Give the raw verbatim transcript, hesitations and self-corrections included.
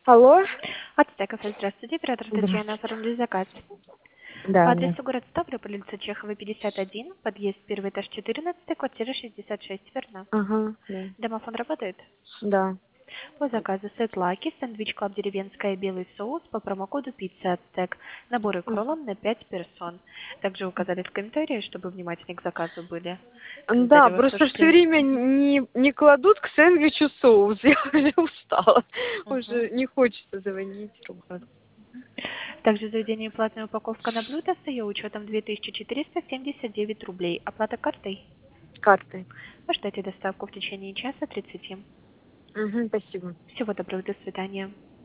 Алло? Ацтек кафе, здравствуйте, оператор Татьяна, Здравствуйте. оформили заказ. По Да, да. адресу город Ставрополь, улица Чехова, пятьдесят один, подъезд первый этаж четырнадцать, квартира шестьдесят шесть, верно? Ага, да. Домофон работает? Да. По заказу сет лаки, сэндвич клаб деревенская, белый соус по промокоду пицца Ацтек. Наборы к Ага. роллам на пять персон. Также указали в комментарии, чтобы внимательнее к заказу были. Да, Комментарии вас просто все ушли. время не, не кладут к сэндвичу соус. Я уже устала. Мгм. Уже не хочется звонить, ругаться. Также заведение платная упаковка на блюдо с ее учетом две тысячи четыреста семьдесят девять рублей. Оплата картой? Картой. Вы ждете доставку в течение часа тридцати. Угу, спасибо. Всего доброго, до свидания.